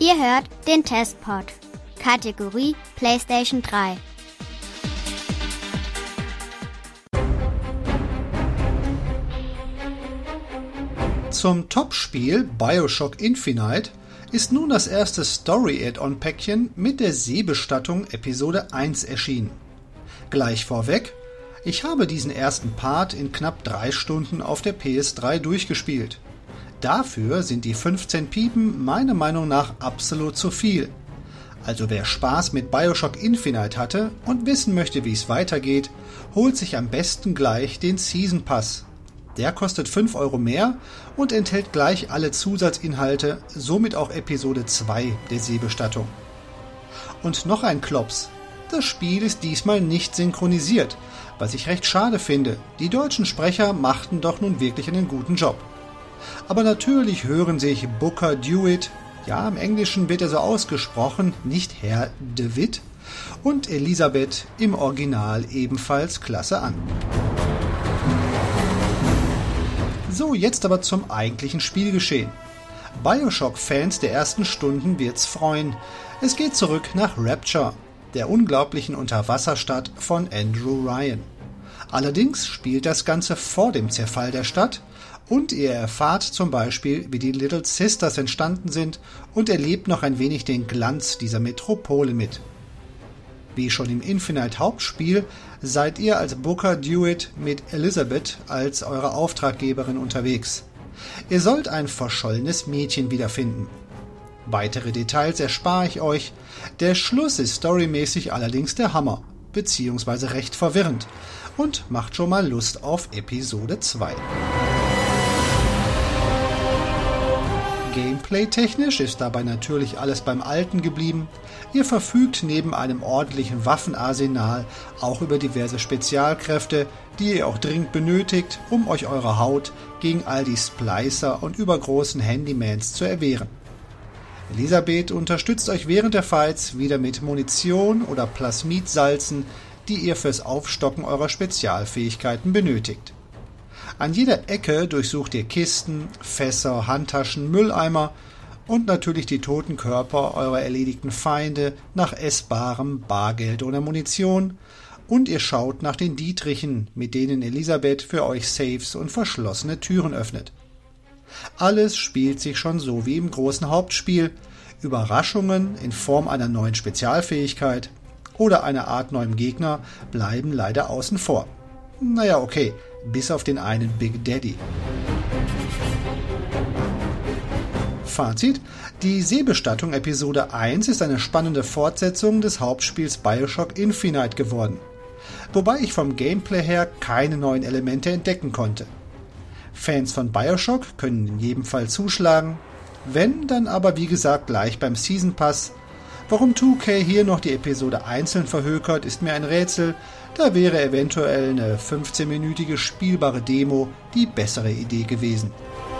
Ihr hört den Testpod. Kategorie PlayStation 3. Zum Topspiel BioShock Infinite ist nun das erste Story-Add-on-Päckchen mit der Seebestattung Episode 1 erschienen. Gleich vorweg, ich habe diesen ersten Part in knapp 3 Stunden auf der PS3 durchgespielt. Dafür sind die 15 Piepen meiner Meinung nach absolut zu viel. Also wer Spaß mit BioShock Infinite hatte und wissen möchte, wie es weitergeht, holt sich am besten gleich den Season Pass. Der kostet 5 € mehr und enthält gleich alle Zusatzinhalte, somit auch Episode 2 der Seebestattung. Und noch ein Klops. Das Spiel ist diesmal nicht synchronisiert, was ich recht schade finde. Die deutschen Sprecher machten doch nun wirklich einen guten Job. Aber natürlich hören sich Booker DeWitt, ja im Englischen wird er so ausgesprochen, nicht Herr DeWitt, und Elisabeth im Original ebenfalls klasse an. So, jetzt aber zum eigentlichen Spielgeschehen. BioShock-Fans der ersten Stunden wird's freuen. Es geht zurück nach Rapture, der unglaublichen Unterwasserstadt von Andrew Ryan. Allerdings spielt das Ganze vor dem Zerfall der Stadt und ihr erfahrt zum Beispiel, wie die Little Sisters entstanden sind und erlebt noch ein wenig den Glanz dieser Metropole mit. Wie schon im Infinite Hauptspiel seid ihr als Booker DeWitt mit Elisabeth als eure Auftraggeberin unterwegs. Ihr sollt ein verschollenes Mädchen wiederfinden. Weitere Details erspare ich euch. Der Schluss ist storymäßig allerdings der Hammer, beziehungsweise recht verwirrend und macht schon mal Lust auf Episode 2. Gameplay-technisch ist dabei natürlich alles beim Alten geblieben. Ihr verfügt neben einem ordentlichen Waffenarsenal auch über diverse Spezialkräfte, die ihr auch dringend benötigt, um euch eure Haut gegen all die Splicer und übergroßen Handymans zu erwehren. Elisabeth unterstützt euch während der Fights wieder mit Munition oder Plasmidsalzen, die ihr fürs Aufstocken eurer Spezialfähigkeiten benötigt. An jeder Ecke durchsucht ihr Kisten, Fässer, Handtaschen, Mülleimer und natürlich die toten Körper eurer erledigten Feinde nach essbarem Bargeld oder Munition und ihr schaut nach den Dietrichen, mit denen Elisabeth für euch Safes und verschlossene Türen öffnet. Alles spielt sich schon so wie im großen Hauptspiel. Überraschungen in Form einer neuen Spezialfähigkeit oder einer Art neuem Gegner bleiben leider außen vor. Naja, okay, bis auf den einen Big Daddy. Fazit: Die Seebestattung Episode 1 ist eine spannende Fortsetzung des Hauptspiels BioShock Infinite geworden, wobei ich vom Gameplay her keine neuen Elemente entdecken konnte. Fans von BioShock können in jedem Fall zuschlagen, wenn, dann aber wie gesagt gleich beim Season Pass. Warum 2K hier noch die Episode einzeln verhökert, ist mir ein Rätsel. Da wäre eventuell eine 15-minütige spielbare Demo die bessere Idee gewesen.